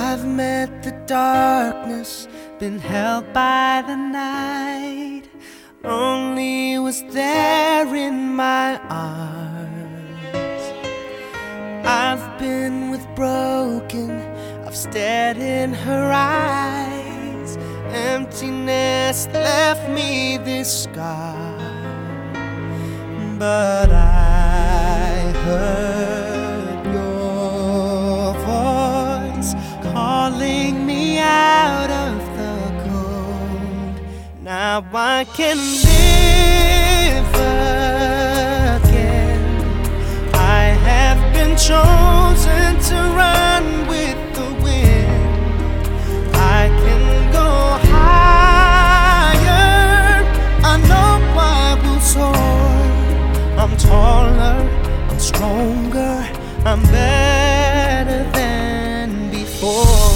I've met the darkness, been held by the night. Lonely was there in my arms. I've been with broken, I've stared in her eyes. Emptiness left me this scar, but I heard your voice calling me out of the cold. Now I can live again. I have been chosen to run with the wind. I can go higher, I know I will soar. I'm taller, I'm stronger, I'm better than before.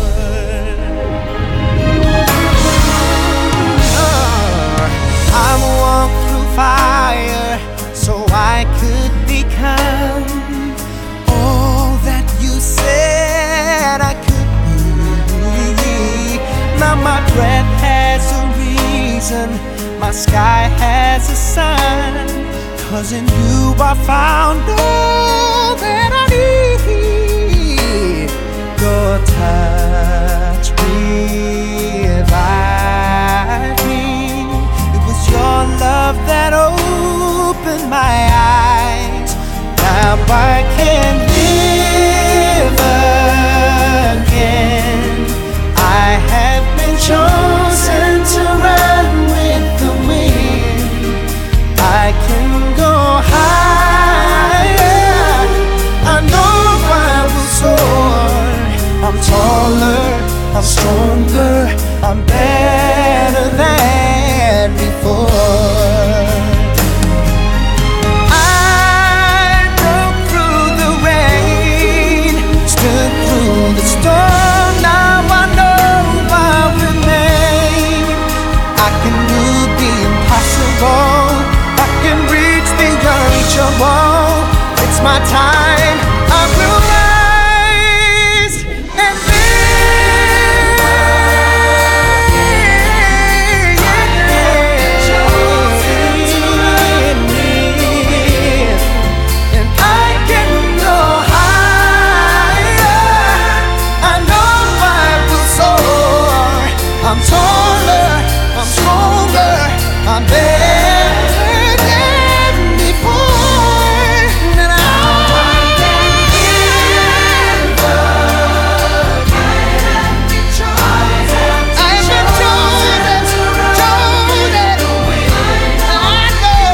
I've walked through fire so I could become all that you said I could be. Now my breath has a reason, my sky has a sun, 'cause in you I found all that I need. Your touch revived me. It was your love that opened my eyes. Now I can live again. I have been chosen to run with the wind. I can go higher, I know I will soar. I'm taller, I'm stronger, I'm better than before. I broke through the rain, stood through the storm. Now I know I'll remain. I can do the impossible, I can reach the unreachable. It's my time, I will rise and live. And I can go higher, I know I will soar. I'm taller, I'm stronger, I'm better than before. And I can live again. I've been chosen, I know.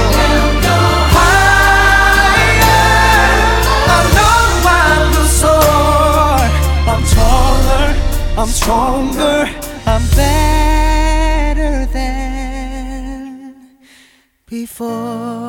Higher, I know I will soar. I'm taller, I'm stronger, I'm better than before.